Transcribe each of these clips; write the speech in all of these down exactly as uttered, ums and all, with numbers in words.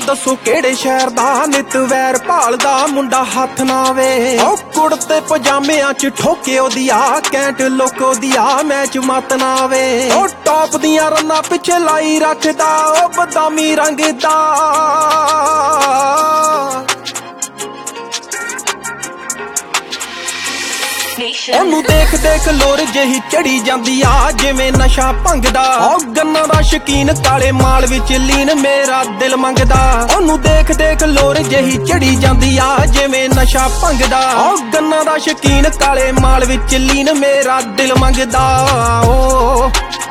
दसो केड़े शहर दा नित वैर भालदा मुंडा हथ ना वे ओ कुड़ते पजामियां च ठोके ओदिया कैंट लोको दिया मैच मत ना वे ओ टॉप दियां रन्ना पिछे लाई रखदा ओ बदामी रंग दा ओनू देख देख लोर जही चढ़ी जांदी आ जिवें नशा भंगदा ओ गन्ना दा शकीन काले माल विच लीन मेरा दिल मंगदा ओनू देख देख लोर जही चढ़ी जांदी आ जिवें नशा भंगदा ओ गन्ना दा शकीन काले माल विच लीन मेरा दिल मंगदा ओ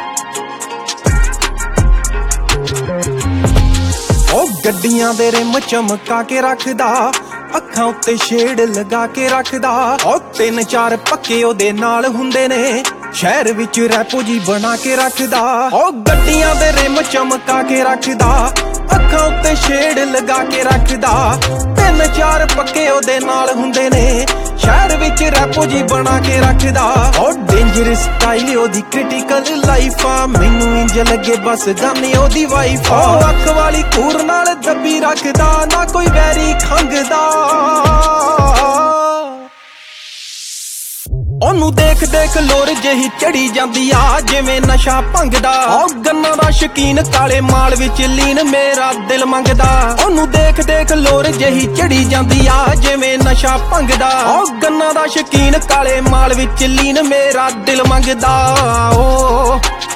ओ गड्डियां दे रिम चमका के रखदा ਅੱਖਾਂ ਉੱਤੇ ਛੇੜ ਲਗਾ ਕੇ ਰੱਖਦਾ ਉਹ ਤਿੰਨ ਚਾਰ ਪੱਕੇ ਉਹਦੇ ਨਾਲ ਹੁੰਦੇ ਨੇ ਸ਼ਹਿਰ ਵਿੱਚ ਰੈਪੋ ਜੀ ਬਣਾ ਕੇ ਰੱਖਦਾ ਉਹ ਗੱਡੀਆਂ ਦੇ ਰਿਮ ਚਮਕਾ ਕੇ ਰੱਖਦਾ ਅੱਖਾਂ ਉੱਤੇ ਛੇੜ ਲਗਾ ਕੇ ਰੱਖਦਾ ਤਿੰਨ ਚਾਰ ਪੱਕੇ ਉਹਦੇ ਨਾਲ ਹੁੰਦੇ ਨੇ ਸ਼ਹਿਰ ਵਿੱਚ ਰੈਪੋ ਜੀ ਬਣਾ ਕੇ ਰੱਖਦਾ ਉਹ ਡੇਂਜਰਸ ਸਟਾਈਲ ਉਹਦੀ ਕ੍ਰਿਟੀਕਲ ਲਾਈਫ ਆ ਮੈਨੂੰ ਇੰਜ ਲੱਗੇ ਬਸ ਜਾਨੇ ਉਹਦੀ ਵਾਈਫ ਆ ਅੱਖ ਵਾਲੀ ਕੂਰ ਨਾਲ ਦੱਬੀ ਰੱਖਦਾ ਨਾ ਕੋਈ ਵੈਰੀ ਖੰਗਦਾ ਉਹਨੂੰ ਦੇਖ ਦੇਖ ਲੋਰ ਜਹੀ ਚੜੀ ਜਾਂਦੀ ਆ ਜਿਵੇਂ ਨਸ਼ਾ ਭੰਗਦਾ ਉਹ ਗੰਨਾ ਦਾ ਸ਼ਕੀਨ ਕਾਲੇ ਮਾਲ ਵਿੱਚ ਲੀਨ ਮੇਰਾ ਦਿਲ ਮੰਗਦਾ ਉਹਨੂੰ ਦੇਖ ਦੇਖ ਲੋਰ ਜਹੀ ਚੜੀ ਜਾਂਦੀ ਆ ਜਿਵੇਂ ਨਸ਼ਾ ਭੰਗਦਾ ਉਹ ਗੰਨਾ ਦਾ ਸ਼ਕੀਨ ਕਾਲੇ ਮਾਲ ਵਿੱਚ ਲੀਨ ਮੇਰਾ ਦਿਲ ਮੰਗਦਾ ਓ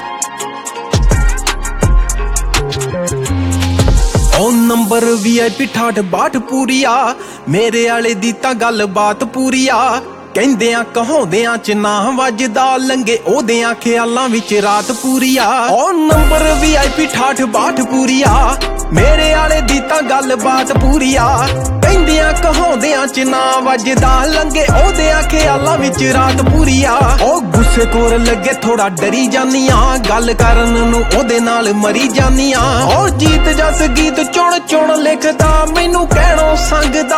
ਉਹ ਨੰਬਰ ਵੀ ਆਈ ਪੀ ਅਠਾਹਠ ਬਾਹਠ ਪੂਰੀ ਆ ਮੇਰੇ ਵਾਲੇ ਦੀ ਤਾਂ ਗੱਲ ਬਾਤ ਪੂਰੀ ਆ ਕਹਿੰਦਿਆਂ ਕਹਾਉਂਦਿਆਂ ਚ ਨਾ ਵੱਜਦਾ ਲੰਗੇ ਉਹਦਿਆਂ ਖਿਆਲਾਂ ਵਿੱਚ ਰਾਤ ਪੂਰੀ ਆ ਉਹ ਨੰਬਰ ਵੀ ਆਈ ਪੀ ਅਠਾਹਠ ਬਾਹਠ ਪੂਰੀ ਆ ਮੇਰੇ ਵਾਲੇ ਦੀ ਤਾਂ ਗੱਲ ਬਾਤ ਪੂਰੀ ਆ ਕਹਿੰਦਿਆਂ ਕਹਾਉਂਦਿਆਂ ਚ ਨਾ ਵੱਜਦਾ ਲੰਗੇ ਉਹਦਿਆਂ ਖਿਆਲਾਂ ਵਿੱਚ ਰਾਤ ਪੂਰੀ ਆ ਉਹ ਗੁੱਸੇ ਕੋਰ ਲੱਗੇ ਥੋੜਾ ਡਰੀ ਜਾਨੀ ਆ ਗੱਲ ਕਰਨ ਨੂੰ ਉਹਦੇ ਨਾਲ ਮਰੀ ਜਾਨੀ ਆ ਉਹ ਜੀਤ ਜਸ ਗੀਤ ਚੁਣ ਚੁਣ ਲਿਖਦਾ ਮੈਨੂੰ ਕਹਿਣੋਂ ਸੰਗਦਾ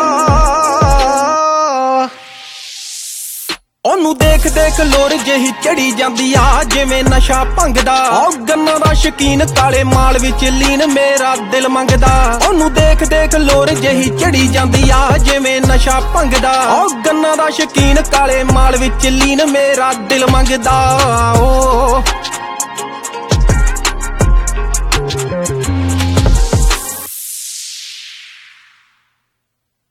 ਉਹਨੂੰ ਦੇਖ ਦੇਖ ਲੋਰ ਜਹੀ ਚੜੀ ਜਾਂਦੀ ਆ ਜਿਵੇਂ ਨਸ਼ਾ ਭੰਗਦਾ ਉਹ ਗੰਨਾ ਦਾ ਸ਼ਕੀਨ ਕਾਲੇ ਮਾਲ ਵਿੱਚ ਲੀਨ ਮੇਰਾ ਦਿਲ ਮੰਗਦਾ ਉਹਨੂੰ ਦੇਖ ਦੇਖ ਲੋਰ ਜਹੀ ਚੜੀ ਜਾਂਦੀ ਆ ਜਿਵੇਂ ਨਸ਼ਾ ਭੰਗਦਾ ਉਹ ਗੰਨਾ ਦਾ ਸ਼ਕੀਨ ਕਾਲੇ ਮਾਲ ਵਿੱਚ ਲੀਨ ਮੇਰਾ ਦਿਲ ਮੰਗਦਾ ਓ